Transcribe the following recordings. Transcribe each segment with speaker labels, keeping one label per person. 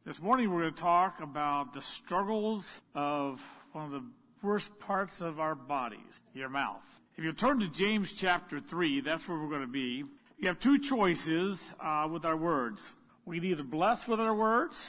Speaker 1: This morning we're going to talk about the struggles of one of the worst parts of our bodies, your mouth. If you turn to James chapter 3, that's where we're going to be. You have two choices with our words. We can either bless with our words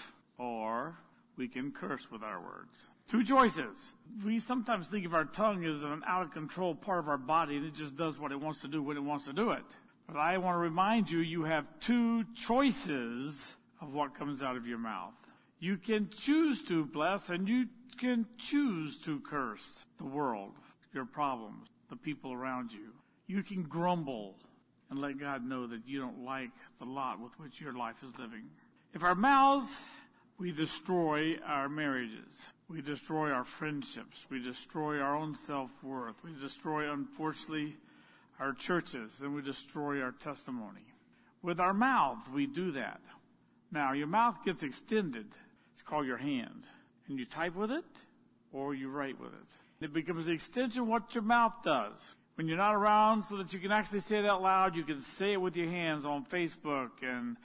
Speaker 1: or we can curse with our words. Two choices. We sometimes think of our tongue as an out-of-control part of our body and it just does what it wants to do when it wants to do it. But I want to remind you, you have two choices of what comes out of your mouth. You can choose to bless and you can choose to curse the world, your problems, the people around you. You can grumble and let God know that you don't like the lot with which your life is living. If our mouths, we destroy our marriages. We destroy our friendships. We destroy our own self-worth. We destroy, unfortunately, our churches, and we destroy our testimony. With our mouth, we do that. Now, your mouth gets extended. It's called your hand. And you type with it, or you write with it. It becomes the extension of what your mouth does. When you're not around so that you can actually say it out loud, you can say it with your hands on Facebook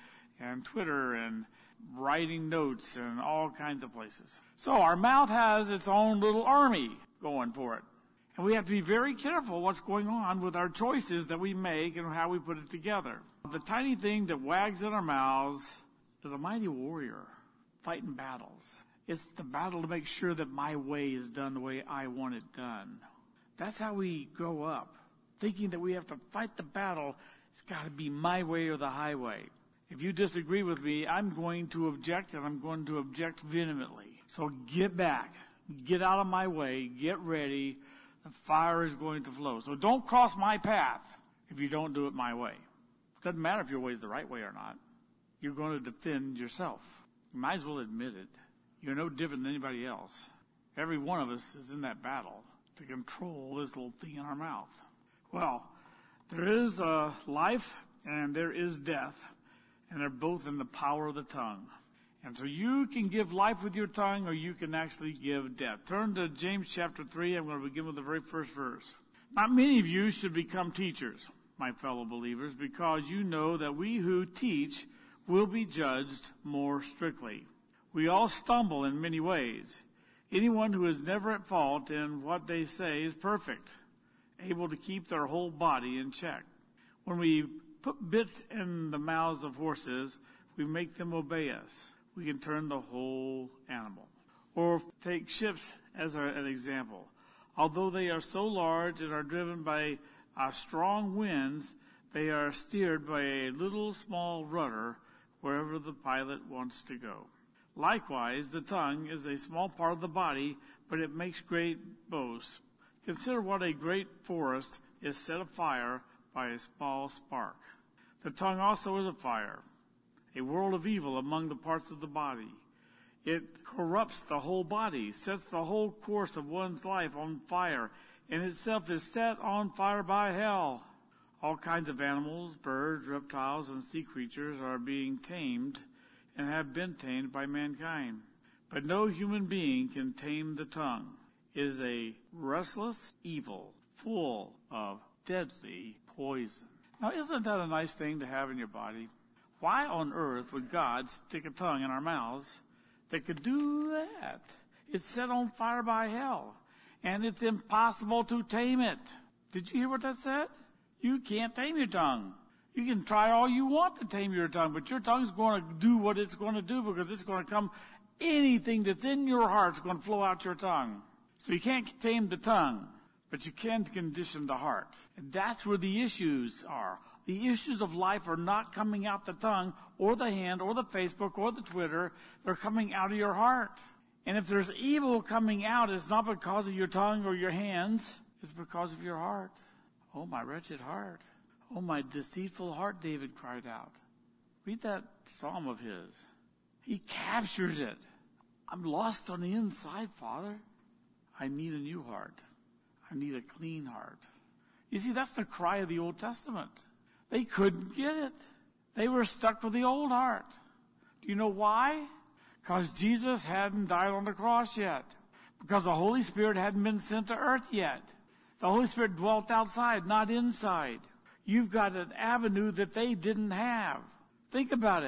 Speaker 1: and Twitter and writing notes and all kinds of places. So our mouth has its own little army going for it. And we have to be very careful what's going on with our choices that we make and how we put it together. The tiny thing that wags in our mouths is a mighty warrior fighting battles. It's the battle to make sure that my way is done the way I want it done. That's how we grow up, thinking that we have to fight the battle. It's got to be my way or the highway. If you disagree with me, I'm going to object, and I'm going to object vehemently. So get back. Get out of my way. Get ready. The fire is going to flow. So don't cross my path if you don't do it my way. It doesn't matter if your way is the right way or not. You're going to defend yourself. You might as well admit it. You're no different than anybody else. Every one of us is in that battle to control this little thing in our mouth. Well, there is life and there is death, and they're both in the power of the tongue. And so you can give life with your tongue, or you can actually give death. Turn to James chapter 3. I'm going to begin with the very first verse. Not many of you should become teachers, my fellow believers, because you know that we who teach will be judged more strictly. We all stumble in many ways. Anyone who is never at fault in what they say is perfect, able to keep their whole body in check. When we put bits in the mouths of horses, we make them obey us. We can turn the whole animal. Or take ships as an example. Although they are so large and are driven by strong winds, they are steered by a little small rudder wherever the pilot wants to go. Likewise, the tongue is a small part of the body, but it makes great boasts. Consider what a great forest is set afire by a small spark. The tongue also is a fire, a world of evil among the parts of the body. It corrupts the whole body, sets the whole course of one's life on fire, and itself is set on fire by hell. All kinds of animals, birds, reptiles, and sea creatures are being tamed and have been tamed by mankind. But no human being can tame the tongue. It is a restless evil, full of deadly poison. Now, isn't that a nice thing to have in your body? Why on earth would God stick a tongue in our mouths that could do that? It's set on fire by hell, and it's impossible to tame it. Did you hear what that said? You can't tame your tongue. You can try all you want to tame your tongue, but your tongue's going to do what it's going to do because it's going to come, anything that's in your heart's going to flow out your tongue. So you can't tame the tongue, but you can condition the heart. And that's where the issues are. The issues of life are not coming out the tongue or the hand or the Facebook or the Twitter. They're coming out of your heart. And if there's evil coming out, it's not because of your tongue or your hands. It's because of your heart. Oh, my wretched heart. Oh, my deceitful heart, David cried out. Read that psalm of his. He captures it. I'm lost on the inside, Father. I need a new heart. I need a clean heart. You see, that's the cry of the Old Testament. They couldn't get it. They were stuck with the old heart. Do you know why? Because Jesus hadn't died on the cross yet. Because the Holy Spirit hadn't been sent to earth yet. The Holy Spirit dwelt outside, not inside. You've got an avenue that they didn't have. Think about it.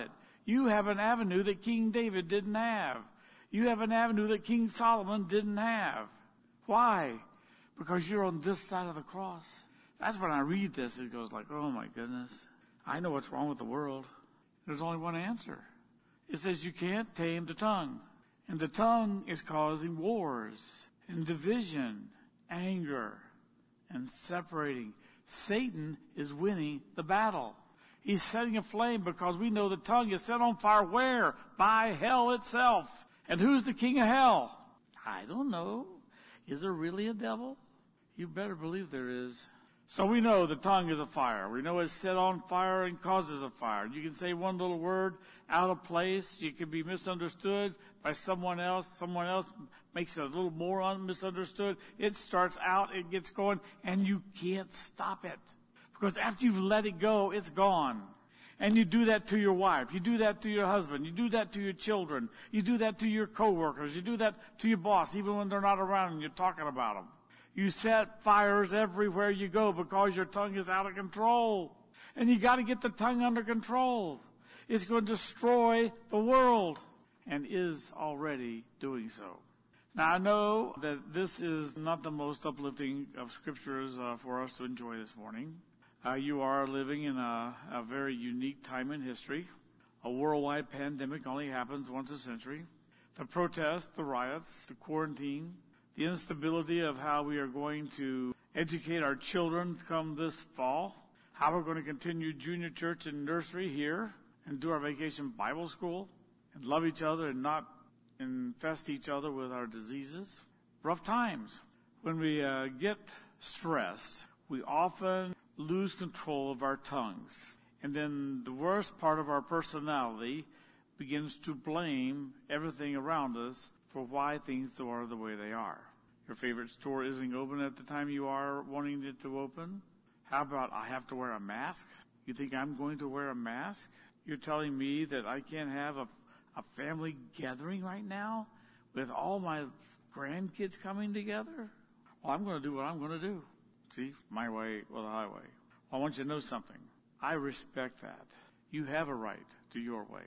Speaker 1: You have an avenue that King David didn't have. You have an avenue that King Solomon didn't have. Why? Because you're on this side of the cross. That's when I read this, it goes like, oh my goodness. I know what's wrong with the world. There's only one answer. It says you can't tame the tongue. And the tongue is causing wars and division, anger, and separating. Satan is winning the battle. He's setting a flame because we know the tongue is set on fire where? By hell itself. And who's the king of hell? I don't know. Is there really a devil? You better believe there is. So we know the tongue is a fire. We know it's set on fire and causes a fire. You can say one little word out of place. You can be misunderstood by someone else. Someone else makes it a little more misunderstood. It starts out, it gets going, and you can't stop it. Because after you've let it go, it's gone. And you do that to your wife. You do that to your husband. You do that to your children. You do that to your coworkers. You do that to your boss, even when they're not around and you're talking about them. You set fires everywhere you go because your tongue is out of control. And you got to get the tongue under control. It's going to destroy the world and is already doing so. Now, I know that this is not the most uplifting of scriptures for us to enjoy this morning. You are living in a very unique time in history. A worldwide pandemic only happens once a century. The protests, the riots, the quarantine, the instability of how we are going to educate our children come this fall, how we're going to continue junior church and nursery here and do our vacation Bible school and love each other and not infest each other with our diseases. Rough times. When we get stressed, we often lose control of our tongues. And then the worst part of our personality begins to blame everything around us for why things are the way they are. Your favorite store isn't open at the time you are wanting it to open. How about I have to wear a mask? You think I'm going to wear a mask? You're telling me that I can't have a family gathering right now with all my grandkids coming together? Well, I'm going to do what I'm going to do. See, my way or the highway. Well, I want you to know something. I respect that. You have a right to your way.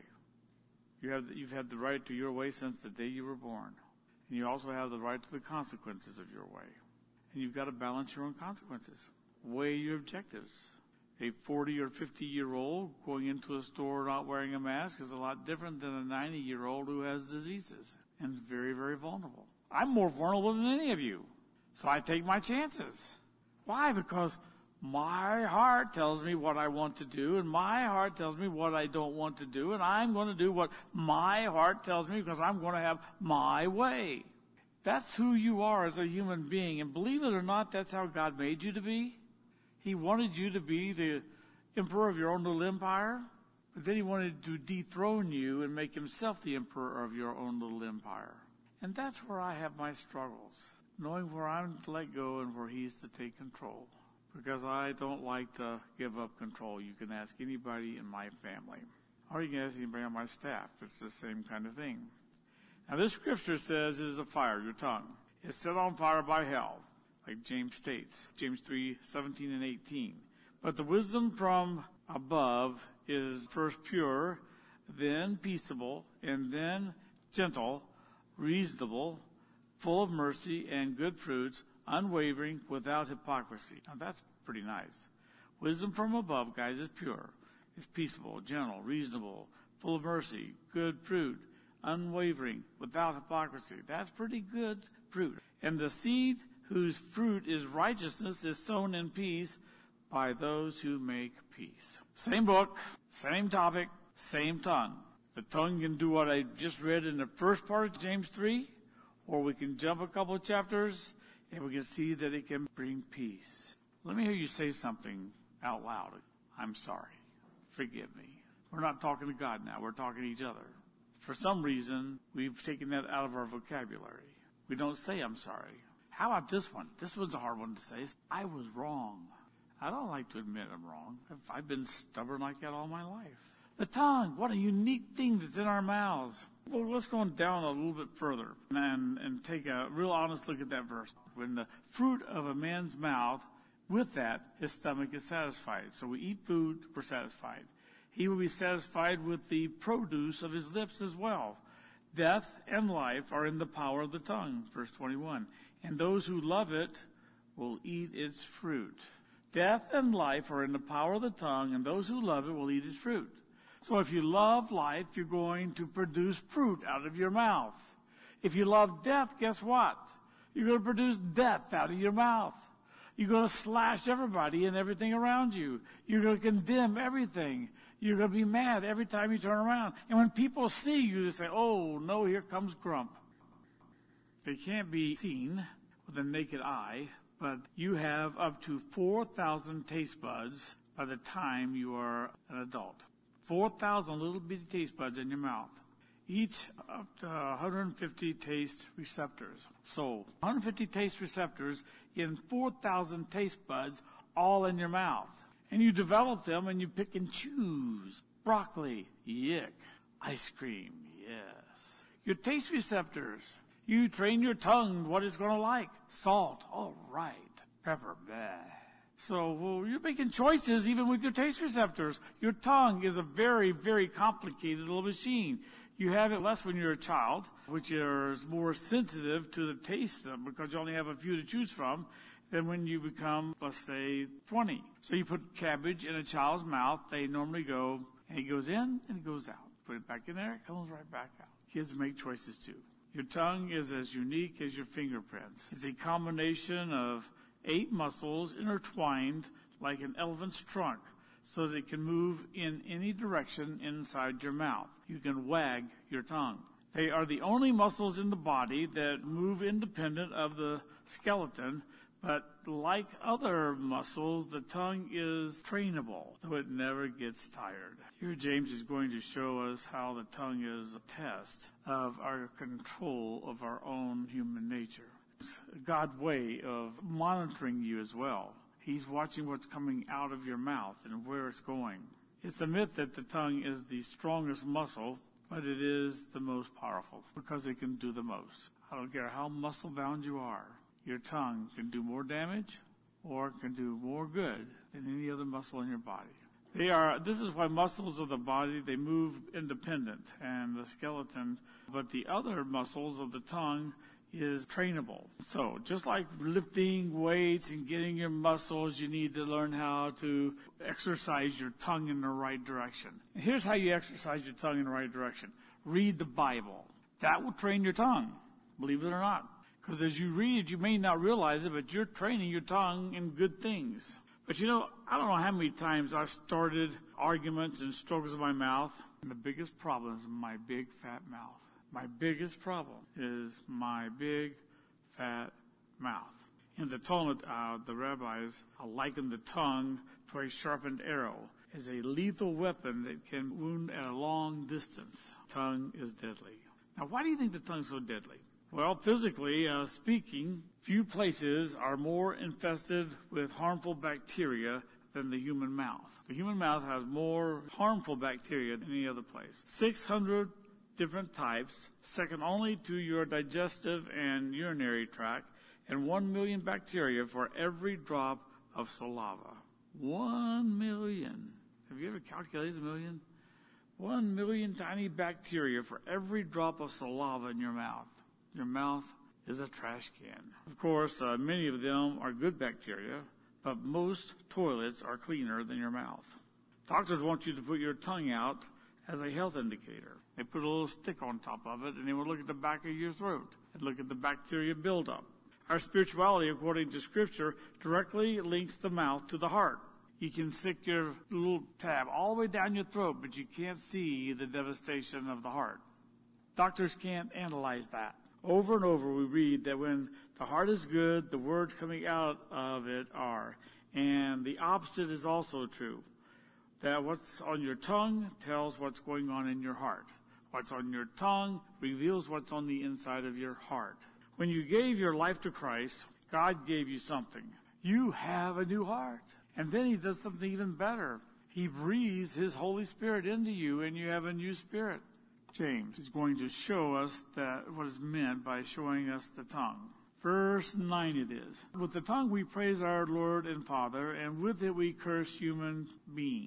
Speaker 1: You've had the right to your way since the day you were born. And you also have the right to the consequences of your way. And you've got to balance your own consequences. Weigh your objectives. A 40 or 50-year-old going into a store not wearing a mask is a lot different than a 90-year-old who has diseases and is very, very vulnerable. I'm more vulnerable than any of you. So I take my chances. Why? Because my heart tells me what I want to do, and my heart tells me what I don't want to do, and I'm going to do what my heart tells me because I'm going to have my way. That's who you are as a human being, and believe it or not, that's how God made you to be. He wanted you to be the emperor of your own little empire, but then he wanted to dethrone you and make himself the emperor of your own little empire. And that's where I have my struggles, knowing where I'm to let go and where he's to take control. Because I don't like to give up control. You can ask anybody in my family. Or you can ask anybody on my staff. It's the same kind of thing. Now this scripture says it is a fire, your tongue. It's set on fire by hell, like James states. James 3:17 and 18. But the wisdom from above is first pure, then peaceable, and then gentle, reasonable, full of mercy and good fruits, unwavering, without hypocrisy. Now that's pretty nice. Wisdom from above, guys, is pure. It's peaceable, gentle, reasonable, full of mercy, good fruit, unwavering, without hypocrisy. That's pretty good fruit. And the seed whose fruit is righteousness is sown in peace by those who make peace. Same book, same topic, same tongue. The tongue can do what I just read in the first part of James 3, or we can jump a couple of chapters and we can see that it can bring peace. Let me hear you say something out loud. I'm sorry. Forgive me. We're not talking to God now. We're talking to each other. For some reason, we've taken that out of our vocabulary. We don't say I'm sorry. How about this one? This one's a hard one to say. I was wrong. I don't like to admit I'm wrong. I've been stubborn like that all my life. The tongue, what a unique thing that's in our mouths. Well, let's go down a little bit further and take a real honest look at that verse. When the fruit of a man's mouth, with that, his stomach is satisfied. So we eat food, we're satisfied. he will be satisfied with the produce of his lips as well. Death and life are in the power of the tongue, verse 21. And those who love it will eat its fruit. Death and life are in the power of the tongue, and those who love it will eat its fruit. So if you love life, you're going to produce fruit out of your mouth. If you love death, guess what? You're going to produce death out of your mouth. You're going to slash everybody and everything around you. You're going to condemn everything. You're going to be mad every time you turn around. And when people see you, they say, oh, no, here comes Grump. They can't be seen with the naked eye, but you have up to 4,000 taste buds by the time you are an adult. 4,000 little bitty taste buds in your mouth. Each up to 150 taste receptors. So 150 taste receptors in 4,000 taste buds all in your mouth. And you develop them and you pick and choose. Broccoli, yick. Ice cream, yes. Your taste receptors. You train your tongue what it's going to like. Salt, all right. Pepper, blah. So you're making choices even with your taste receptors. Your tongue is a very, very complicated little machine. You have it less when you're a child, which is more sensitive to the taste because you only have a few to choose from, than when you become, let's say, 20. So you put cabbage in a child's mouth, they normally go, and it goes in and it goes out. Put it back in there, it comes right back out. Kids make choices too. Your tongue is as unique as your fingerprints. It's a combination of 8 muscles intertwined like an elephant's trunk, so that it can move in any direction inside your mouth. You can wag your tongue. They are the only muscles in the body that move independent of the skeleton, but like other muscles, the tongue is trainable, though it never gets tired. Here James is going to show us how the tongue is a test of our control of our own human nature. It's God's way of monitoring you as well. He's watching what's coming out of your mouth and where it's going. It's the myth that the tongue is the strongest muscle, but it is the most powerful because it can do the most. I don't care how muscle bound you are. Your tongue can do more damage or can do more good than any other muscle in your body. This is why muscles of the body, they move independent and the skeleton, but the other muscles of the tongue is trainable. So just like lifting weights and getting your muscles, you need to learn how to exercise your tongue in the right direction. And here's how you exercise your tongue in the right direction. Read the Bible. That will train your tongue, believe it or not. Because as you read, you may not realize it, but you're training your tongue in good things. But I don't know how many times I've started arguments and struggles in my mouth. And the biggest problem is my big fat mouth. My biggest problem is my big, fat mouth. In the Talmud, the rabbis liken the tongue to a sharpened arrow as a lethal weapon that can wound at a long distance. Tongue is deadly. Now, why do you think the tongue is so deadly? Well, physically speaking, few places are more infested with harmful bacteria than the human mouth. The human mouth has more harmful bacteria than any other place. 600 different types, second only to your digestive and urinary tract, and 1 million bacteria for every drop of saliva. 1 million. Have you ever calculated 1 million? 1 million tiny bacteria for every drop of saliva in your mouth. Your mouth is a trash can. Of course, many of them are good bacteria, but most toilets are cleaner than your mouth. Doctors want you to put your tongue out as a health indicator. They put a little stick on top of it, and they will look at the back of your throat and look at the bacteria buildup. Our spirituality, according to Scripture, directly links the mouth to the heart. You can stick your little tab all the way down your throat, but you can't see the devastation of the heart. Doctors can't analyze that. Over and over we read that when the heart is good, the words coming out of it are. And the opposite is also true. That what's on your tongue tells what's going on in your heart. What's on your tongue reveals what's on the inside of your heart. When you gave your life to Christ, God gave you something. You have a new heart. And then He does something even better. He breathes His Holy Spirit into you, and you have a new spirit. James is going to show us what is meant by showing us the tongue. Verse 9 it is. With the tongue we praise our Lord and Father, and with it we curse human beings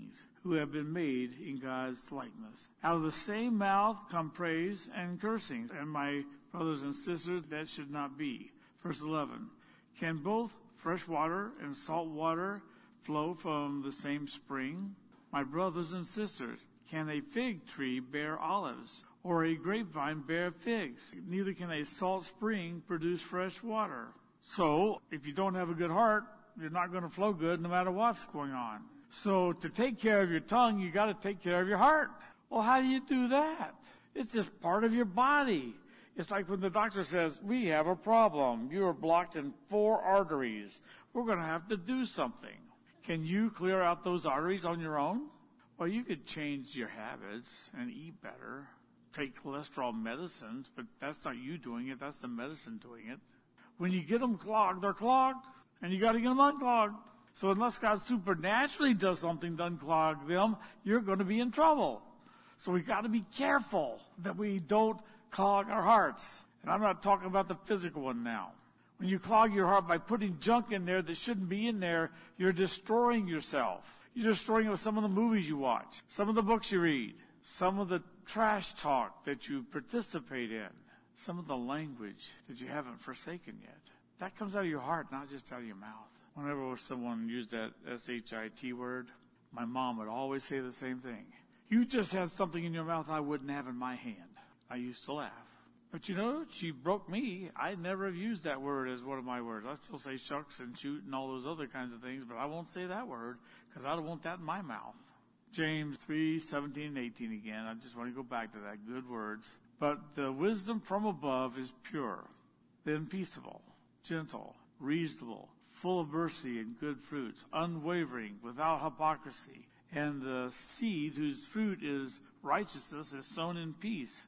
Speaker 1: who have been made in God's likeness. Out of the same mouth come praise and cursing. And my brothers and sisters, that should not be. Verse 11, can both fresh water and salt water flow from the same spring? My brothers and sisters, can a fig tree bear olives, or a grapevine bear figs? Neither can a salt spring produce fresh water. So, if you don't have a good heart, you're not going to flow good no matter what's going on. So, to take care of your tongue, you got to take care of your heart. Well, how do you do that? It's just part of your body. It's like when the doctor says, we have a problem. You are blocked in 4 arteries. We're going to have to do something. Can you clear out those arteries on your own? Well, you could change your habits and eat better, take cholesterol medicines, but that's not you doing it. That's the medicine doing it. When you get them clogged, they're clogged, and you got to get them unclogged. So unless God supernaturally does something to unclog them, you're going to be in trouble. So we got to be careful that we don't clog our hearts. And I'm not talking about the physical one now. When you clog your heart by putting junk in there that shouldn't be in there, you're destroying yourself. You're destroying it with some of the movies you watch, some of the books you read, some of the trash talk that you participate in, some of the language that you haven't forsaken yet. That comes out of your heart, not just out of your mouth. Whenever someone used that S-H-I-T word, my mom would always say the same thing. You just had something in your mouth I wouldn't have in my hand. I used to laugh. But you know, she broke me. I never have used that word as one of my words. I still say shucks and shoot and all those other kinds of things, but I won't say that word because I don't want that in my mouth. James 3:17 and 18 again. I just want to go back to that. Good words. But the wisdom from above is pure, then peaceable, gentle, reasonable, full of mercy and good fruits, unwavering, without hypocrisy. And the seed whose fruit is righteousness is sown in peace,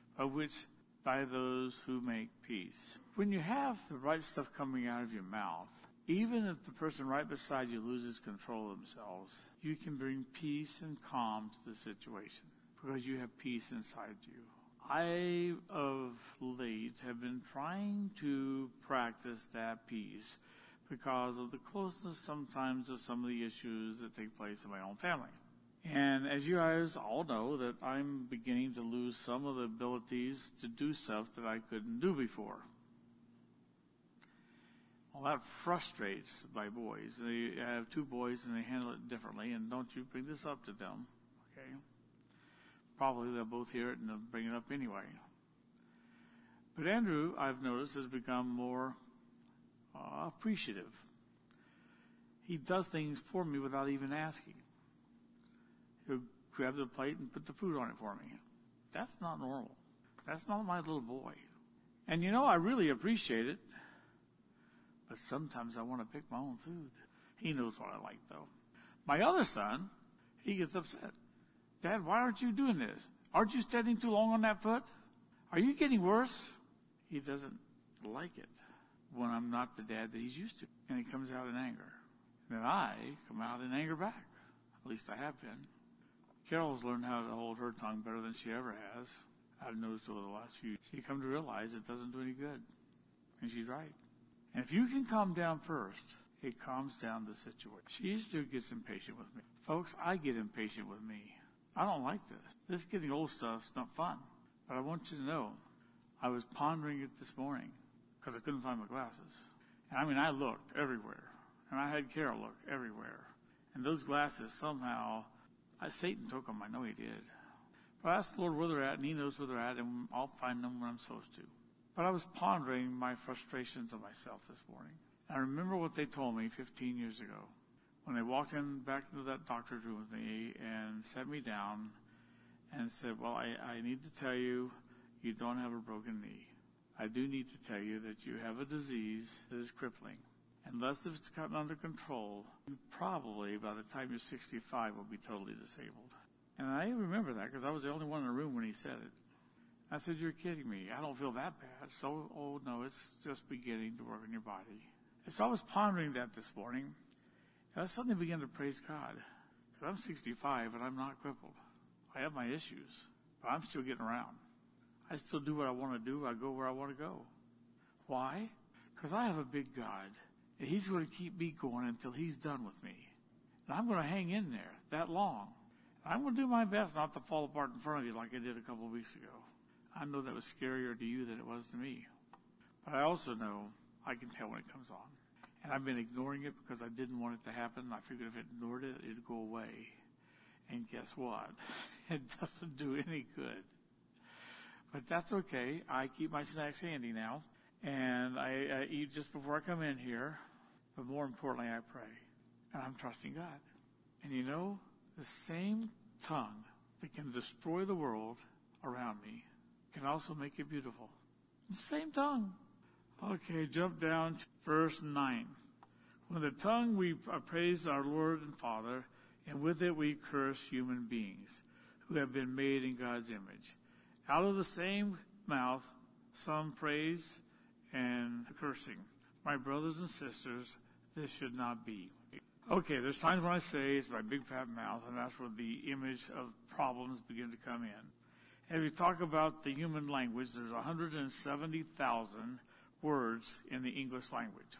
Speaker 1: by those who make peace. When you have the right stuff coming out of your mouth, even if the person right beside you loses control of themselves, you can bring peace and calm to the situation because you have peace inside you. I, of late, have been trying to practice that peace because of the closeness sometimes of some of the issues that take place in my own family. And as you guys all know, that I'm beginning to lose some of the abilities to do stuff that I couldn't do before. Well, that frustrates my boys. I have 2 boys and they handle it differently, and don't you bring this up to them, okay? Probably they'll both hear it and they'll bring it up anyway. But Andrew, I've noticed, has become more appreciative. He does things for me without even asking. He'll grab the plate and put the food on it for me. That's not normal. That's not my little boy. And you know, I really appreciate it. But sometimes I want to pick my own food. He knows what I like, though. My other son, he gets upset. Dad, why aren't you doing this? Aren't you standing too long on that foot? Are you getting worse? He doesn't like it when I'm not the dad that he's used to. And he comes out in anger. And then I come out in anger back. At least I have been. Carol's learned how to hold her tongue better than she ever has. I've noticed over the last few years. She's come to realize it doesn't do any good. And she's right. And if you can calm down first, it calms down the situation. She still gets impatient with me. Folks, I get impatient with me. I don't like this. This getting old stuff's not fun. But I want you to know, I was pondering it this morning because I couldn't find my glasses. And I mean, I looked everywhere. And I had Carol look everywhere. And those glasses somehow, Satan took them. I know he did. But I asked the Lord where they're at, and he knows where they're at, and I'll find them when I'm supposed to. But I was pondering my frustrations of myself this morning. I remember what they told me 15 years ago when they walked back into that doctor's room with me and sat me down and said, well, I need to tell you, you don't have a broken knee. I do need to tell you that you have a disease that is crippling. Unless it's gotten under control, you probably, by the time you're 65, will be totally disabled. And I remember that because I was the only one in the room when he said it. I said, you're kidding me. I don't feel that bad. So, oh, no, it's just beginning to work on your body. And so I was pondering that this morning, and I suddenly began to praise God. Because I'm 65 and I'm not crippled. I have my issues, but I'm still getting around. I still do what I want to do. I go where I want to go. Why? Because I have a big God. And he's going to keep me going until he's done with me. And I'm going to hang in there that long. I'm going to do my best not to fall apart in front of you like I did a couple of weeks ago. I know that was scarier to you than it was to me. But I also know I can tell when it comes on. And I've been ignoring it because I didn't want it to happen. I figured if I ignored it, it'd go away. And guess what? It doesn't do any good. But that's okay. I keep my snacks handy now. And I eat just before I come in here. But more importantly, I pray. And I'm trusting God. And you know, the same tongue that can destroy the world around me can also make it beautiful. The same tongue. Okay, jump down to verse 9. With the tongue we praise our Lord and Father, and with it we curse human beings who have been made in God's image. Out of the same mouth, some praise and cursing. My brothers and sisters, this should not be. Okay, there's times when I say it's my big fat mouth, and that's where the image of problems begin to come in. And we talk about the human language, there's 170,000 words in the English language.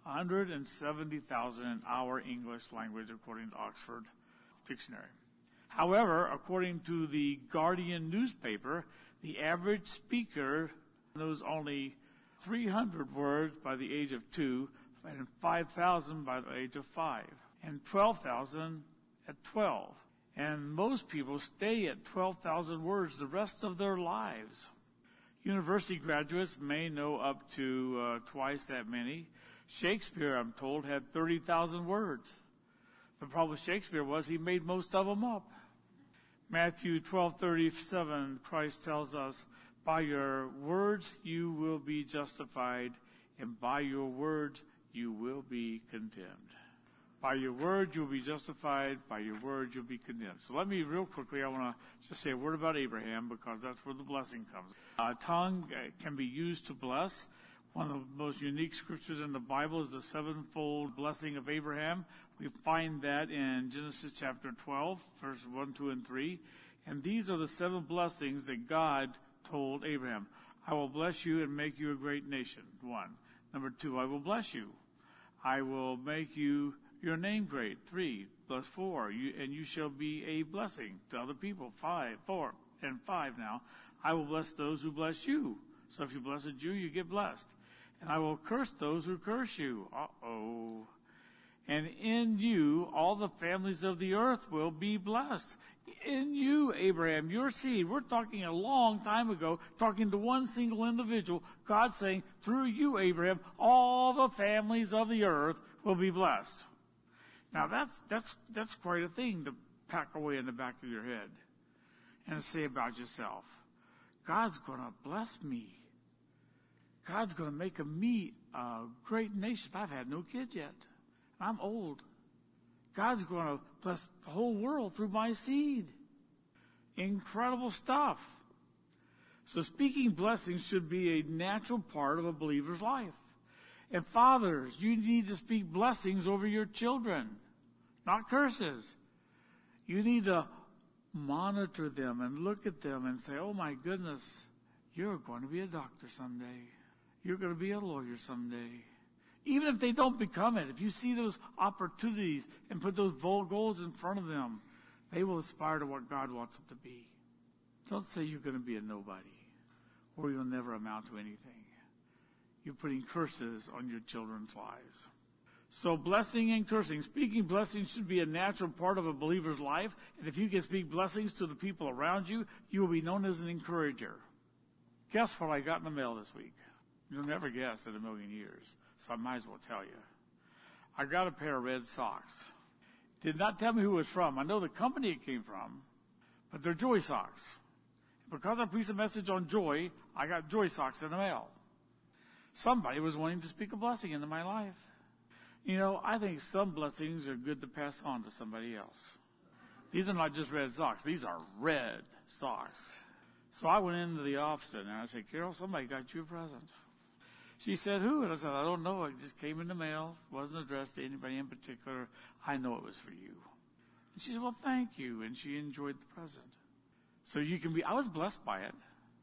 Speaker 1: 170,000 in our English language, according to Oxford Dictionary. However, according to the Guardian newspaper, the average speaker knows only 300 words by the age of 2, and 5,000 by the age of 5, and 12,000 at 12. And most people stay at 12,000 words the rest of their lives. University graduates may know up to twice that many. Shakespeare, I'm told, had 30,000 words. The problem with Shakespeare was he made most of them up. Matthew 12:37, Christ tells us, by your words you will be justified, and by your words you will be condemned. By your word you'll be justified, by your word you'll be condemned. So let me real quickly, I want to just say a word about Abraham because that's where the blessing comes. Tongue can be used to bless. One of the most unique scriptures in the Bible is the sevenfold blessing of Abraham. We find that in Genesis chapter 12, verses 1, 2, and 3. And these are the 7 blessings that God told Abraham. I will bless you and make you a great nation. 1. Number 2, I will bless you. I will make you your name great. 3 plus 4, and you shall be a blessing to other people. 4 and 5 now. I will bless those who bless you. So if you bless a Jew, you get blessed. And I will curse those who curse you. Uh-oh. And in you, all the families of the earth will be blessed. In you, Abraham, your seed. We're talking a long time ago, talking to one single individual. God saying, through you, Abraham, all the families of the earth will be blessed. Now that's quite a thing to pack away in the back of your head and say about yourself. God's going to bless me. God's going to make of me a great nation. I've had no kids yet. I'm old. God's going to bless the whole world through my seed. Incredible stuff. So speaking blessings should be a natural part of a believer's life. And fathers, you need to speak blessings over your children, not curses. You need to monitor them and look at them and say, oh my goodness, you're going to be a doctor someday. You're going to be a lawyer someday. Even if they don't become it, if you see those opportunities and put those goals in front of them, they will aspire to what God wants them to be. Don't say you're going to be a nobody or you'll never amount to anything. You're putting curses on your children's lives. So blessing and cursing. Speaking blessings should be a natural part of a believer's life. And if you can speak blessings to the people around you, you will be known as an encourager. Guess what I got in the mail this week? You'll never guess in a million years. So I might as well tell you. I got a pair of red socks. Did not tell me who it was from. I know the company it came from, but they're Joy socks. Because I preached a message on joy, I got Joy socks in the mail. Somebody was wanting to speak a blessing into my life. You know, I think some blessings are good to pass on to somebody else. These are not just red socks. These are red socks. So I went into the office and I said, Carol, somebody got you a present. She said, who? And I said, I don't know. It just came in the mail. It wasn't addressed to anybody in particular. I know it was for you. And she said, well, thank you. And she enjoyed the present. So you can be, I was blessed by it.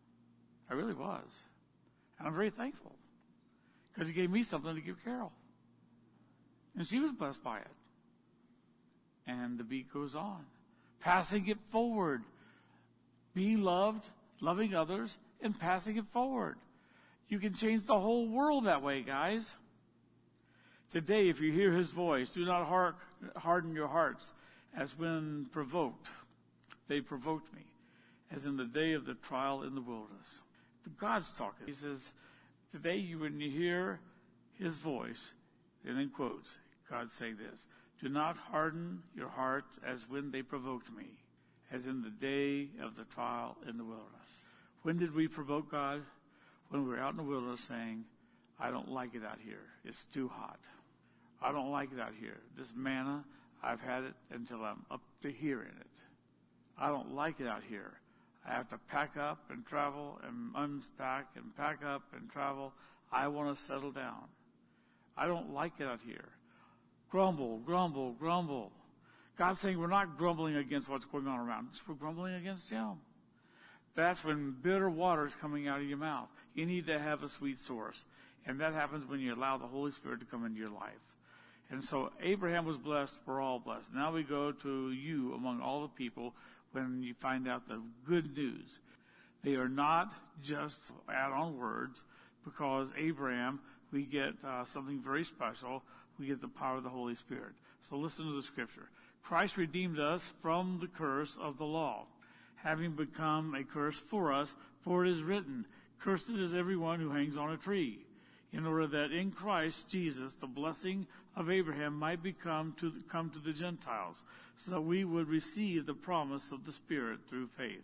Speaker 1: I really was. And I'm very thankful. Because he gave me something to give Carol. And she was blessed by it. And the beat goes on. passing it forward. Being loved, loving others, and passing it forward. You can change the whole world that way, guys. Today, if you hear his voice, do not harden your hearts as when provoked. They provoked me, as in the day of the trial in the wilderness. God's talking. He says, today when you hear his voice, and in quotes, God's saying this, do not harden your hearts as when they provoked me, as in the day of the trial in the wilderness. When did we provoke God? When we were out in the wilderness saying, I don't like it out here. It's too hot. I don't like it out here. This manna, I've had it until I'm up to here in it. I don't like it out here. I have to pack up and travel and unpack and pack up and travel. I want to settle down. I don't like it out here. Grumble, grumble, grumble. God's saying we're not grumbling against what's going on around us. We're grumbling against him. That's when bitter water is coming out of your mouth. You need to have a sweet source. And that happens when you allow the Holy Spirit to come into your life. And so Abraham was blessed. We're all blessed. Now we go to you among all the people when you find out the good news. They are not just add-on words, because Abraham, we get something very special. We get the power of the Holy Spirit. So listen to the scripture. Christ redeemed us from the curse of the law, having become a curse for us, for it is written, cursed is everyone who hangs on a tree, in order that in Christ Jesus the blessing of Abraham might come to the Gentiles, so that we would receive the promise of the Spirit through faith.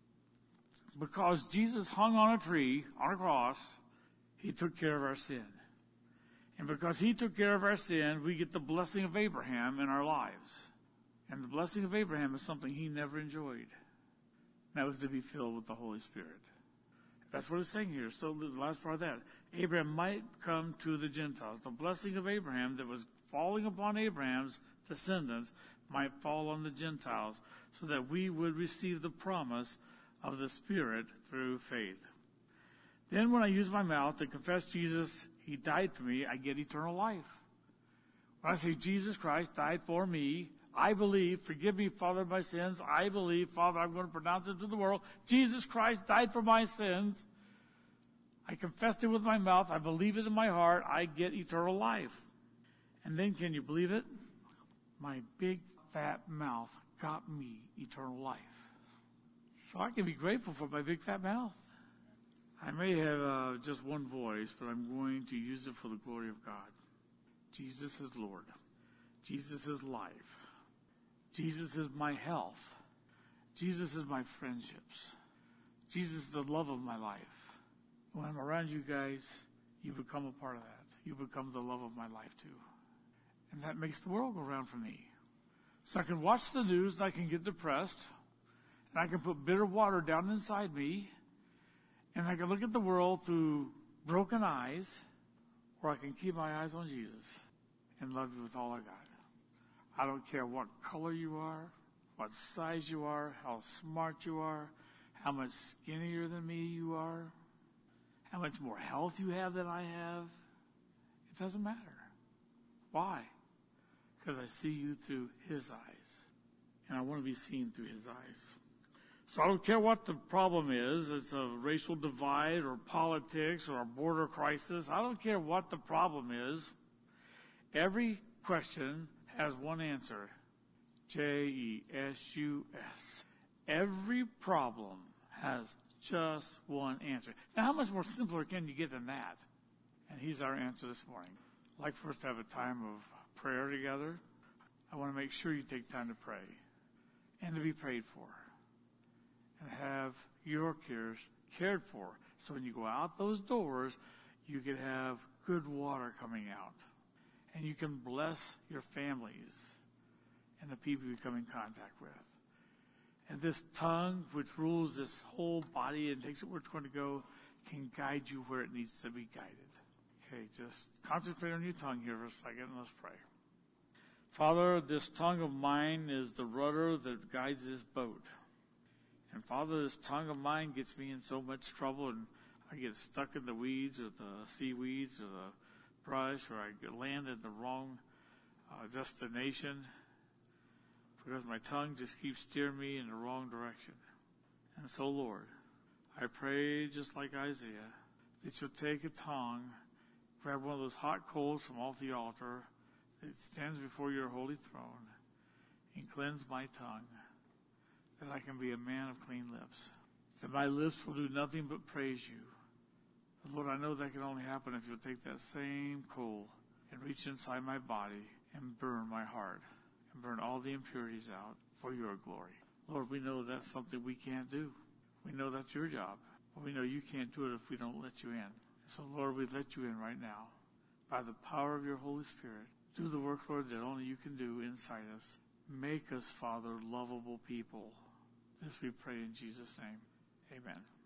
Speaker 1: Because Jesus hung on a tree, on a cross, he took care of our sin. And because he took care of our sin, we get the blessing of Abraham in our lives. And the blessing of Abraham is something he never enjoyed. That was to be filled with the Holy Spirit. That's what it's saying here. So the last part of that, Abraham might come to the Gentiles. The blessing of Abraham that was falling upon Abraham's descendants might fall on the Gentiles, so that we would receive the promise of the Spirit through faith. Then when I use my mouth to confess Jesus, he died for me, I get eternal life. When I say Jesus Christ died for me, I believe, forgive me, Father, of my sins. I believe, Father, I'm going to pronounce it to the world. Jesus Christ died for my sins. I confessed it with my mouth. I believe it in my heart. I get eternal life. And then, can you believe it? My big, fat mouth got me eternal life. So I can be grateful for my big, fat mouth. I may have just one voice, but I'm going to use it for the glory of God. Jesus is Lord. Jesus is life. Jesus is my health. Jesus is my friendships. Jesus is the love of my life. When I'm around you guys, you become a part of that. You become the love of my life too. And that makes the world go round for me. So I can watch the news and I can get depressed. And I can put bitter water down inside me. And I can look at the world through broken eyes. Or I can keep my eyes on Jesus and love you with all I got. I don't care what color you are, what size you are, how smart you are, how much skinnier than me you are, how much more health you have than I have. It doesn't matter. Why? Because I see you through his eyes. And I want to be seen through his eyes. So I don't care what the problem is. It's a racial divide or politics or a border crisis. I don't care what the problem is. Every question has one answer. J-E-S-U-S. Every problem has just one answer. Now, how much more simpler can you get than that? And he's our answer this morning. I'd like for us to have a time of prayer together. I want to make sure you take time to pray and to be prayed for and have your cares cared for. So when you go out those doors, you can have good water coming out. And you can bless your families and the people you come in contact with. And this tongue, which rules this whole body and takes it where it's going to go, can guide you where it needs to be guided. Okay, just concentrate on your tongue here for a second and let's pray. Father, this tongue of mine is the rudder that guides this boat. And Father, this tongue of mine gets me in so much trouble, and I get stuck in the weeds or the seaweeds or the brush, or I land in the wrong destination. because my tongue just keeps steering me in the wrong direction. And so, Lord, I pray just like Isaiah, that you'll take a tongue, grab one of those hot coals from off the altar that stands before your holy throne, and cleanse my tongue, that I can be a man of clean lips, that my lips will do nothing but praise you. But Lord, I know that can only happen if you'll take that same coal and reach inside my body and burn my heart and burn all the impurities out for your glory. Lord, we know that's something we can't do. We know that's your job, but we know you can't do it if we don't let you in. So, Lord, we let you in right now. By the power of your Holy Spirit, do the work, Lord, that only you can do inside us. Make us, Father, lovable people. This we pray in Jesus' name. Amen.